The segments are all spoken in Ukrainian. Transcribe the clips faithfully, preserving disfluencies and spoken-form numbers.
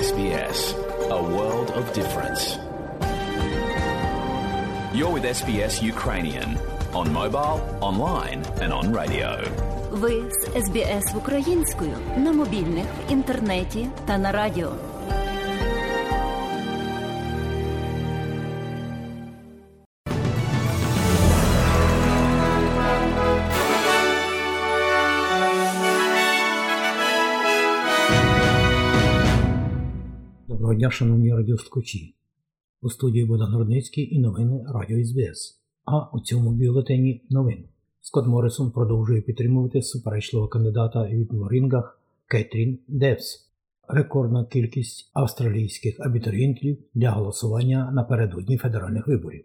Ес Бі Ес. A world of difference. You're with Ес Бі Ес Ukrainian on mobile, online and on radio. Ви з Ес Бі Ес українською на мобільних, в інтернеті та на радіо. Доброго дня, шановні радіослухачі. У студії Богдан Рудницький і новини Радіо Ес Бі Ес. А у цьому бюлетені новин. Скотт Моррисон продовжує підтримувати суперечливого кандидата від Ворінгах Кетрін Девс. Рекордна кількість австралійських абітурієнтів для голосування напередодні федеральних виборів.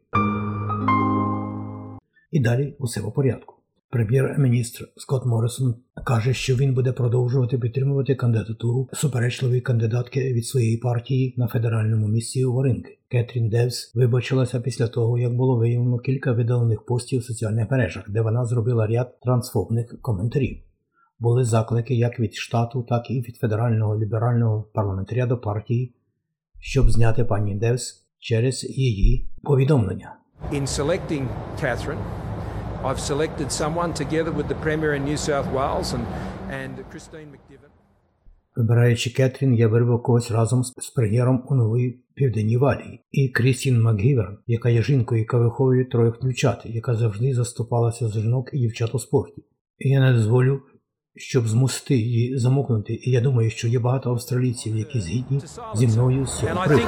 І далі усе по порядку. Прем'єр-міністр Скотт Моррисон каже, що він буде продовжувати підтримувати кандидатуру суперечливої кандидатки від своєї партії на федеральному місці у Ворінги. Кетрін Девс вибачилася після того, як було виявлено кілька видалених постів в соціальних мережах, де вона зробила ряд трансфобних коментарів. Були заклики як від штату, так і від федерального ліберального парламентаря до партії, щоб зняти пані Девс через її повідомлення. In selecting Catherine, I've selected someone together with the Premier in New South Wales and, and Christine McDivitt. Вибираючи Кетрін, я вибрав когось разом з прем'єром у Новій Південній Валії. І Крістін МакГіверн, яка є жінкою, яка виховує троїх дівчат, яка завжди заступалася за жінок і дівчат у спорті. І я не дозволю, щоб змусити її замовкнути. І я думаю, що є багато австралійців, які згідні зі мною з цього приводу.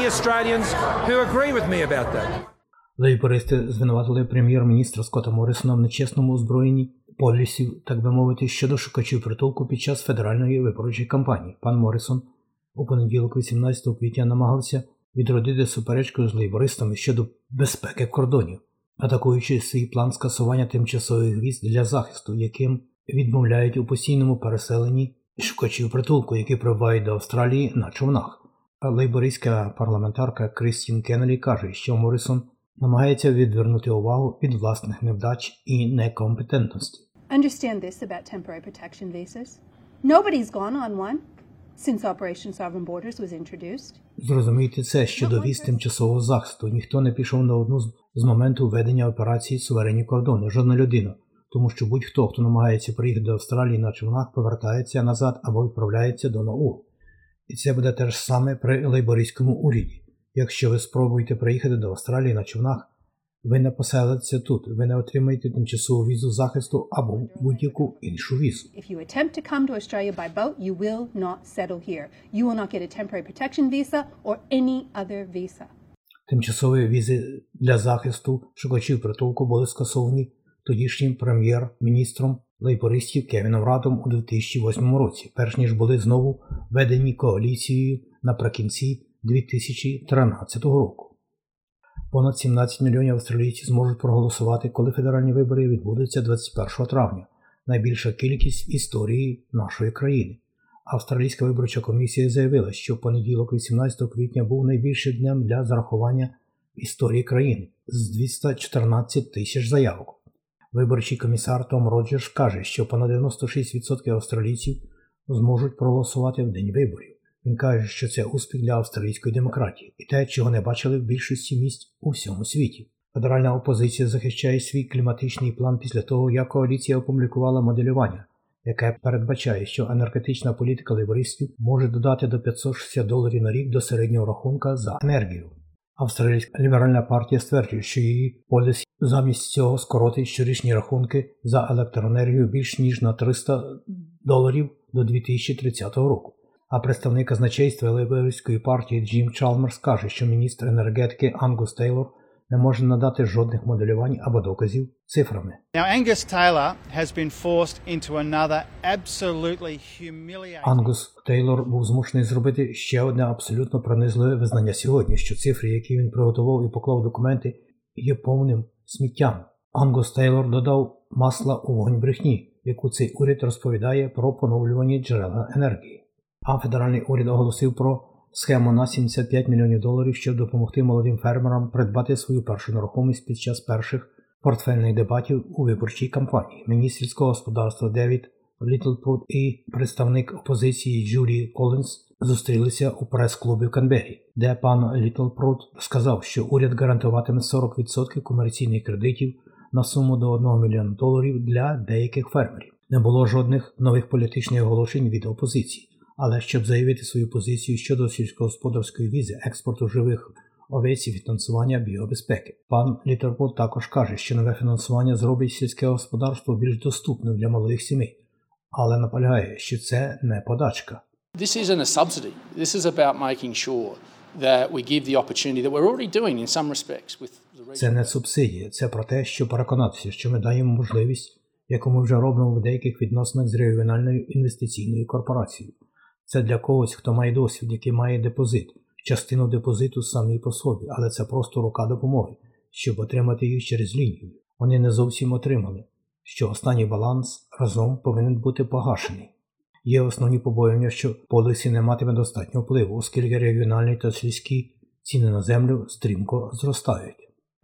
Лейбористи звинуватили прем'єр-міністра Скотта Моррисона в нечесному озброєнні полісів, так би мовити, щодо шукачів притулку під час федеральної виборчої кампанії. Пан Моррисон у понеділок вісімнадцятого квітня намагався відродити суперечку з лейбористами щодо безпеки кордонів, атакуючи свій план скасування тимчасових віз для захисту, яким відмовляють у постійному переселенні шукачів притулку, які прибувають до Австралії на човнах. А лейбористська парламентарка Крістін Кеннелі каже, що Моррисон намагається відвернути увагу від власних невдач і некомпетентності. Understand this about temporary protection visas. Nobody's gone on one since Operation Sovereign Borders was introduced. Зрозумійте це щодо віз тимчасового захисту. Ніхто не пішов на одну з моменту введення операції «Суверенні кордони». Жодна людина. Тому що будь-хто, хто намагається приїхати до Австралії на човнах, повертається назад або відправляється до Науру. І це буде те ж саме при лейбористському уряді. Якщо ви спробуєте приїхати до Австралії на човнах, ви не поселитеся тут, ви не отримаєте тимчасову візу захисту або будь-яку іншу візу. If you attempt to come to Australia by boat, you will not settle here. You will not get a temporary protection visa or any other visa. Тимчасові візи для захисту шукачів притулку були скасовані тодішнім прем'єр-міністром лейбористів Кевіном Радом у дві тисячі восьмому році, перш ніж були знову введені коаліцією наприкінці дві тисячі тринадцятого року. Понад сімнадцять мільйонів австралійців зможуть проголосувати, коли федеральні вибори відбудуться двадцять першого травня. Найбільша кількість в історії нашої країни. Австралійська виборча комісія заявила, що понеділок вісімнадцятого квітня був найбільшим днем для зарахування в історії країни з двісті чотирнадцять тисяч заявок. Виборчий комісар Том Роджерс каже, що понад дев'яносто шість відсотків австралійців зможуть проголосувати в день виборів. Він каже, що це успіх для австралійської демократії і те, чого не бачили в більшості місць у всьому світі. Федеральна опозиція захищає свій кліматичний план після того, як коаліція опублікувала моделювання, яке передбачає, що енергетична політика лейбористів може додати до п'ятсот шістдесят доларів на рік до середнього рахунка за енергію. Австралійська ліберальна партія стверджує, що її полісі замість цього скоротить щорічні рахунки за електроенергію більш ніж на триста доларів до дві тисячі тридцятого року. А представник казначейства лейбористської партії Джим Чалмерс каже, що міністр енергетики Ангус Тейлор не може надати жодних моделювань або доказів цифрами. Now, Angus Taylor has been forced into another absolutely humiliating... Ангус Тейлор був змушений зробити ще одне абсолютно принизливе визнання сьогодні, що цифри, які він приготував і поклав документи, є повним сміттям. Ангус Тейлор додав масла у вогонь брехні, яку цей уряд розповідає про поновлювані джерела енергії. А федеральний уряд оголосив про схему на сімдесят п'ять мільйонів доларів, щоб допомогти молодим фермерам придбати свою першу нерухомість під час перших портфельних дебатів у виборчій кампанії. Міністр сільського господарства Девід Літлпруд і представник опозиції Джулі Колінс зустрілися у прес-клубі в Канберрі, де пан Літлпруд сказав, що уряд гарантуватиме сорок відсотків комерційних кредитів на суму до одного мільйона доларів для деяких фермерів. Не було жодних нових політичних оголошень від опозиції, але щоб заявити свою позицію щодо сільськогосподарської візи, експорту живих овець і фінансування біобезпеки. Пан Літлпруд також каже, що нове фінансування зробить сільське господарство більш доступним для малих сімей, але наполягає, що це не подачка. This isn't a subsidy. This is about making sure that we give the opportunity that we're already doing in some respects with the. Це не субсидія, це про те, щоб переконатися, що ми даємо можливість, яку ми вже робимо в деяких відносинах з регіональною інвестиційною корпорацією. Це для когось, хто має досвід, який має депозит, частину депозиту самі по собі, але це просто рука допомоги, щоб отримати їх через лінію. Вони не зовсім отримали, що останній баланс разом повинен бути погашений. Є основні побоювання, що полісі не матиме достатньо впливу, оскільки регіональні та сільські ціни на землю стрімко зростають.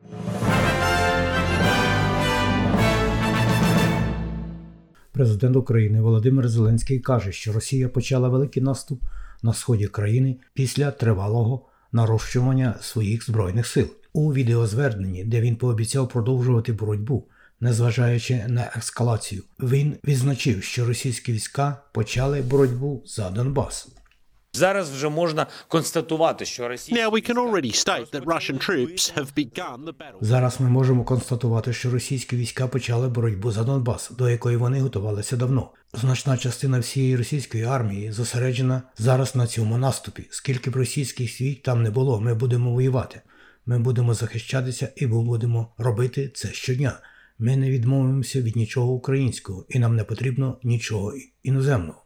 Президент України Володимир Зеленський каже, що Росія почала великий наступ на сході країни після тривалого нарощування своїх збройних сил. У відеозверненні, де він пообіцяв продовжувати боротьбу, незважаючи на ескалацію, він відзначив, що російські війська почали боротьбу за Донбас. Зараз вже можна констатувати, що російські Now we can already state that Russian troops have begun the battle. Зараз ми можемо констатувати, що російські війська почали боротьбу за Донбас, до якої вони готувалися давно. Значна частина всієї російської армії зосереджена зараз на цьому наступі. Скільки б російських військ там не було, ми будемо воювати. Ми будемо захищатися і ми будемо робити це щодня. Ми не відмовимося від нічого українського, і нам не потрібно нічого іноземного.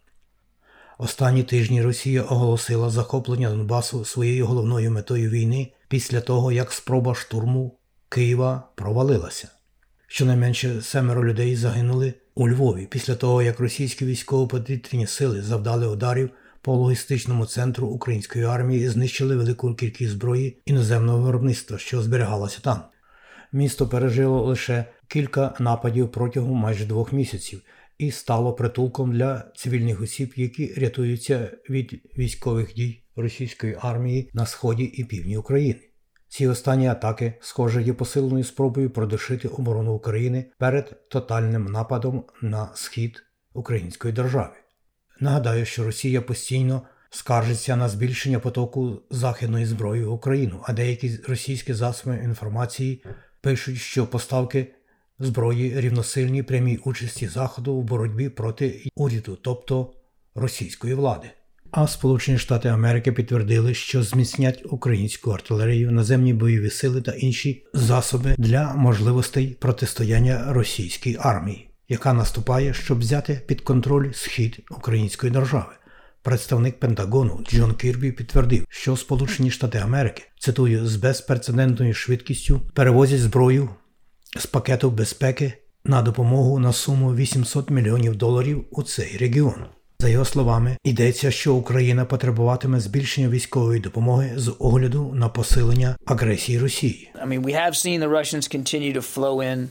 Останні тижні Росія оголосила захоплення Донбасу своєю головною метою війни після того, як спроба штурму Києва провалилася. Щонайменше семеро людей загинули у Львові після того, як російські військово-повітряні сили завдали ударів по логістичному центру української армії і знищили велику кількість зброї іноземного виробництва, що зберігалося там. Місто пережило лише кілька нападів протягом майже двох місяців і стало притулком для цивільних осіб, які рятуються від військових дій російської армії на сході і півдні України. Ці останні атаки, схоже, є посиленою спробою продушити оборону України перед тотальним нападом на схід української держави. Нагадаю, що Росія постійно скаржиться на збільшення потоку західної зброї в Україну, а деякі російські засоби інформації пишуть, що поставки зброї рівносильні прямій участі Заходу в боротьбі проти уряду, тобто російської влади. А Сполучені Штати Америки підтвердили, що зміцнять українську артилерію, наземні бойові сили та інші засоби для можливостей протистояння російській армії, яка наступає, щоб взяти під контроль схід української держави. Представник Пентагону Джон Кірбі підтвердив, що Сполучені Штати Америки, цитую, з безпрецедентною швидкістю перевозять зброю з пакету безпеки на допомогу на суму вісімсот мільйонів доларів у цей регіон. За його словами, йдеться, що Україна потребуватиме збільшення військової допомоги з огляду на посилення агресії Росії. I mean, we have seen the Russians continue to flow in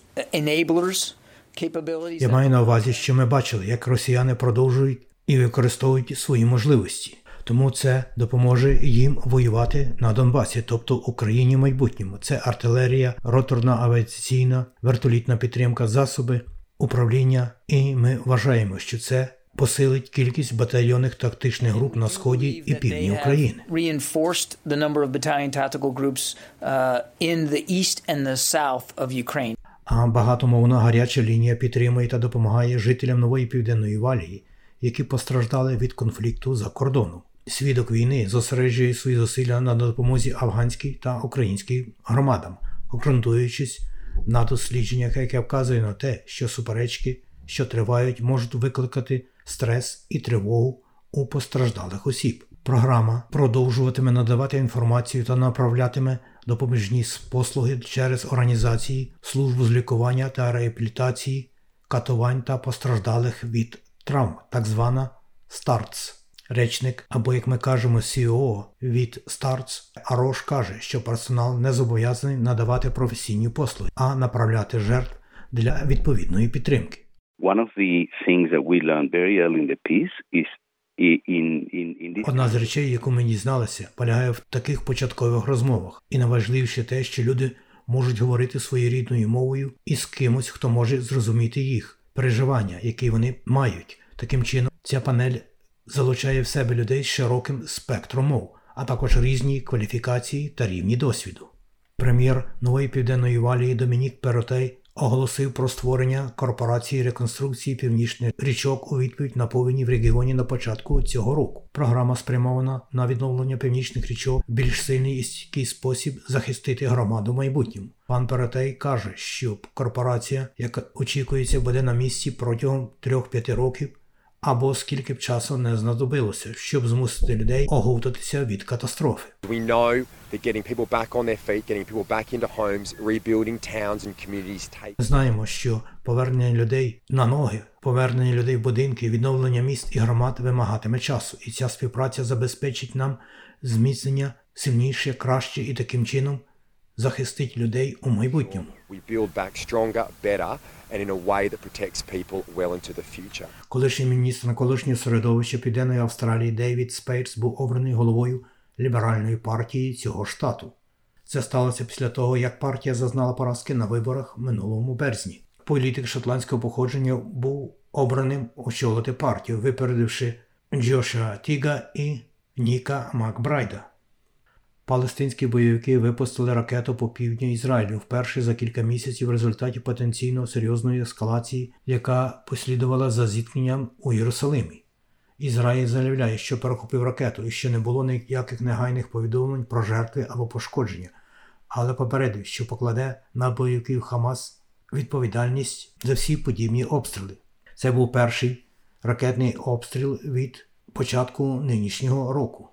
enablers, capabilities. Я маю на увазі, що ми бачили, як росіяни продовжують і використовують свої можливості. Тому це допоможе їм воювати на Донбасі, тобто Україні в майбутньому. Це артилерія, роторна авіаційна, вертолітна підтримка, засоби, управління. І ми вважаємо, що це посилить кількість батальйонних тактичних груп на сході і півдні України. А багатомовна гаряча лінія підтримує та допомагає жителям Нової Південної Валії, які постраждали від конфлікту за кордоном. Свідок війни зосереджує свої зусилля на допомозі афганській та українській громадам, ґрунтуючись на дослідженнях, яке вказує на те, що суперечки, що тривають, можуть викликати стрес і тривогу у постраждалих осіб. Програма продовжуватиме надавати інформацію та направлятиме допоміжні послуги через організації, службу з лікування та реабілітації, катувань та постраждалих від травм, так звана стартс. Речник, або, як ми кажемо, сі і о від стартс, Арош каже, що персонал не зобов'язаний надавати професійні послуги, а направляти жертв для відповідної підтримки. One of the things that we learned very early in the piece is in, in, in this... Одна з речей, яку ми дізналися, полягає в таких початкових розмовах. І найважливіше те, що люди можуть говорити своєю рідною мовою із кимось, хто може зрозуміти їх переживання, які вони мають. Таким чином, ця панель залучає в себе людей з широким спектром мов, а також різні кваліфікації та рівні досвіду. Прем'єр Нової Південної Валії Домінік Перотей оголосив про створення корпорації реконструкції північних річок у відповідь на повені в регіоні на початку цього року. Програма спрямована на відновлення північних річок в більш сильний і стійкий спосіб захистити громаду в майбутньому. Пан Перотей каже, що корпорація, яка очікується, буде на місці протягом трьох-п'яти років, або скільки б часу не знадобилося, щоб змусити людей оговтатися від катастрофи. We know that getting people back on their feet, getting people back into homes, rebuilding towns and communities take... Знаємо, що повернення людей на ноги, повернення людей в будинки, відновлення міст і громад вимагатиме часу. І ця співпраця забезпечить нам зміцнення сильніше, краще і таким чином захистить людей у майбутньому. We build back stronger, better and in a way that protects people well into the future. Колишній міністр навколишнього середовища Південної Австралії Дейвід Спейтс був обраний головою ліберальної партії цього штату. Це сталося після того, як партія зазнала поразки на виборах минулому березні. Політик шотландського походження був обраним очолити партію, випередивши Джоша Тіга і Ніка Макбрайда. Палестинські бойовики випустили ракету по півдню Ізраїлю вперше за кілька місяців в результаті потенційно серйозної ескалації, яка послідувала за зіткненням у Єрусалимі. Ізраїль заявляє, що перехопив ракету і що не було ніяких негайних повідомлень про жертви або пошкодження, але попередив, що покладе на бойовиків Хамас відповідальність за всі подібні обстріли. Це був перший ракетний обстріл від початку нинішнього року.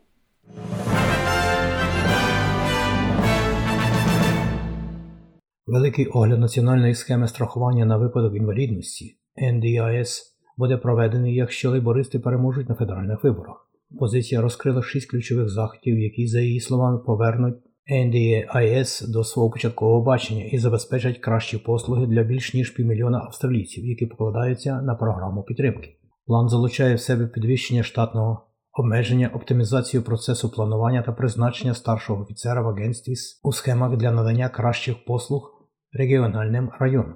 Великий огляд національної схеми страхування на випадок інвалідності ен ді ай ес буде проведений, якщо лейбористи переможуть на федеральних виборах. Опозиція розкрила шість ключових заходів, які, за її словами, повернуть ен ді ай ес до свого початкового бачення і забезпечать кращі послуги для більш ніж півмільйона австралійців, які покладаються на програму підтримки. План залучає в себе підвищення штатного обмеження, оптимізацію процесу планування та призначення старшого офіцера в агентстві у схемах для надання кращих послуг регіональним районам.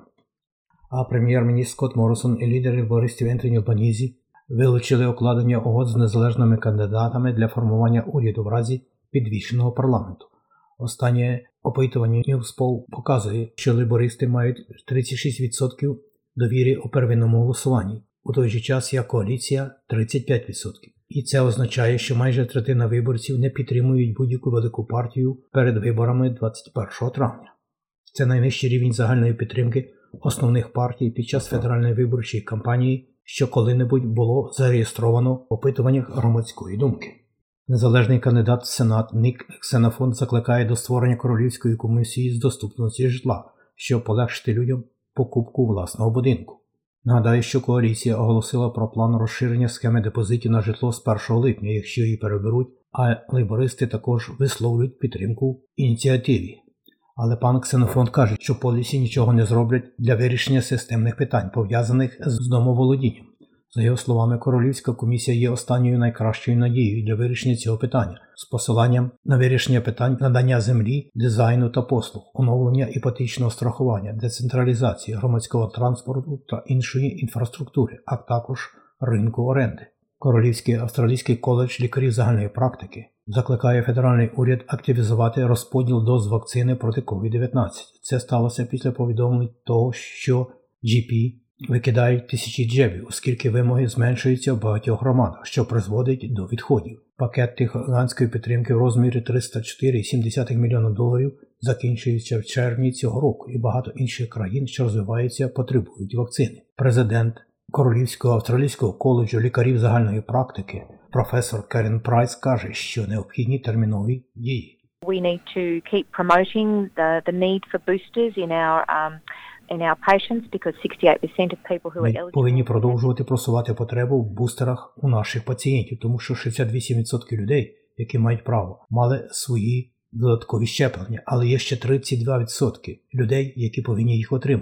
А прем'єр-міністр Скотт Моррисон і лідер лейбористів Ентоні Альбанізі вилучили укладення угод з незалежними кандидатами для формування уряду в разі підвищеного парламенту. Останнє опитування Newspoll показує, що лейбористи мають тридцять шість відсотків довіри у первинному голосуванні, у той же час як коаліція – тридцять п'ять відсотків. І це означає, що майже третина виборців не підтримують будь-яку велику партію перед виборами двадцять першого травня. Це найнижчий рівень загальної підтримки основних партій під час федеральної виборчої кампанії, що коли-небудь було зареєстровано в опитуваннях громадської думки. Незалежний кандидат в Сенат Нік Ксенофонт закликає до створення Королівської комісії з доступності житла, щоб полегшити людям покупку власного будинку. Нагадаю, що коаліція оголосила про план розширення схеми депозитів на житло з першого липня, якщо її переберуть, а лейбористи також висловлюють підтримку ініціативі. Але пан Ксенофонт каже, що полісі нічого не зроблять для вирішення системних питань, пов'язаних з домоволодінням. За його словами, Королівська комісія є останньою найкращою надією для вирішення цього питання, з посиланням на вирішення питань надання землі, дизайну та послуг, оновлення іпотечного страхування, децентралізації, громадського транспорту та іншої інфраструктури, а також ринку оренди. Королівський австралійський коледж лікарів загальної практики закликає федеральний уряд активізувати розподіл доз вакцини проти ковід дев'ятнадцять. Це сталося після повідомлень того, що джі пі викидають тисячі джебів, оскільки вимоги зменшуються в багатьох громадах, що призводить до відходів. Пакет тихоокеанської підтримки в розмірі триста чотири цілих сім десятих мільйона доларів закінчується в червні цього року, і багато інших країн, що розвиваються, потребують вакцини. Президент Королівського австралійського коледжу лікарів загальної практики професор Керен Прайс каже, що необхідні термінові дії. We need to keep promoting the, the need for boosters in our um, in our patients because sixty-eight percent of people who are eligible. Ми повинні продовжувати просувати потребу в бустерах у наших пацієнтів, тому що шістдесят вісім відсотків людей, які мають право, мали свої додаткові щеплення, але є ще тридцять два відсотки людей, які повинні їх отримати.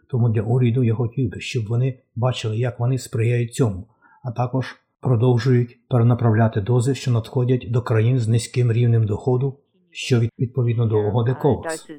Тому для уряду я хотів би, щоб вони бачили, як вони сприяють цьому, а також продовжують перенаправляти дози, що надходять до країн з низьким рівнем доходу, що відповідно до угоди ковакс.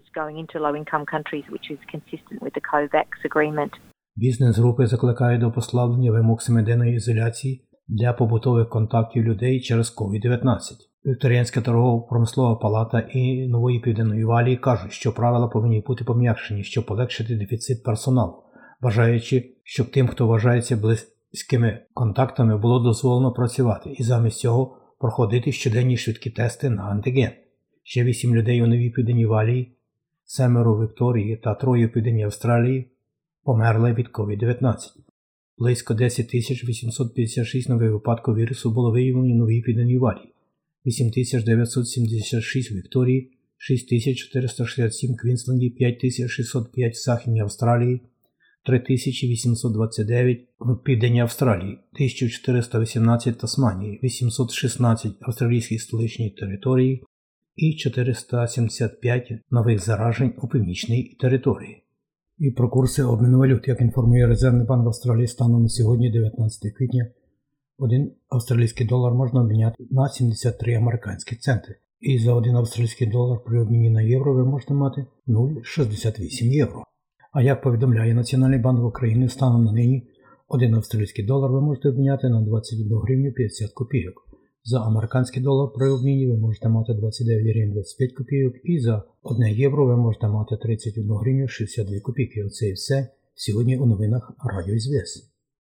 Бізнес-групи закликають до послаблення вимог семиденної ізоляції для побутових контактів людей через ковід дев'ятнадцять. Вікторіанська торгово-промислова палата і Нової Південної Валії кажуть, що правила повинні бути пом'якшені, щоб полегшити дефіцит персоналу, бажаючи, щоб тим, хто вважається близькими контактами, було дозволено працювати і замість цього проходити щоденні швидкі тести на антиген. Ще вісім людей у Новій Південній Валії, семеро у Вікторії та троє у Південній Австралії померли від ковід дев'ятнадцять. Близько десять тисяч вісімсот п'ятдесят шість нових випадків вірусу було виявлено у Новій Південній Валії, вісім тисяч дев'ятсот сімдесят шість у Вікторії, шість тисяч чотириста шістдесят сім в Квінсленді, п'ять тисяч шістсот п'ять в Західній Австралії, три тисячі вісімсот двадцять дев'ять в Південній Австралії, тисяча чотириста вісімнадцять в Тасманії, вісімсот шістнадцять в австралійській столичній території і чотириста сімдесят п'ять нових заражень у північній території. І про курси обміну валют, як інформує Резервний банк Австралії, станом на сьогодні, дев'ятнадцятого квітня, один австралійський долар можна обміняти на сімдесят три американські центи. І за один австралійський долар при обміні на євро ви можете мати нуль цілих шістдесят вісім євро. А як повідомляє Національний банк України, станом на нині один австралійський долар ви можете обміняти на двадцять одну гривню п'ятдесят копійок. За американський долар при обміні ви можете мати двадцять дев'ять гривень двадцять п'ять копійок і за одне євро ви можете мати тридцять одну гривню шістдесят дві копійки. Оце і все сьогодні у новинах Радіо ес бі ес.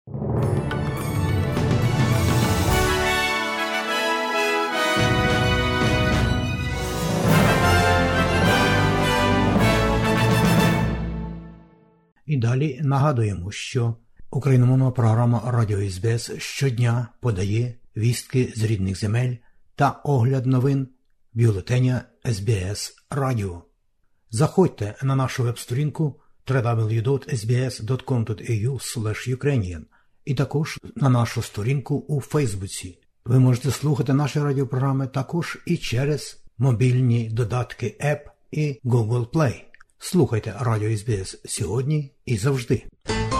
І далі нагадуємо, що україномовна програма Радіо ес бі ес щодня подає вістки з рідних земель та огляд новин бюлетеня ес бі ес Радіо. Заходьте на нашу веб-сторінку дабл ю дабл ю дабл ю крапка ес бі ес крапка ком крапка ей ю слеш юкрейніан і також на нашу сторінку у Фейсбуці. Ви можете слухати наші радіопрограми також і через мобільні додатки App і Google Play. Слухайте Радіо ес бі ес сьогодні і завжди.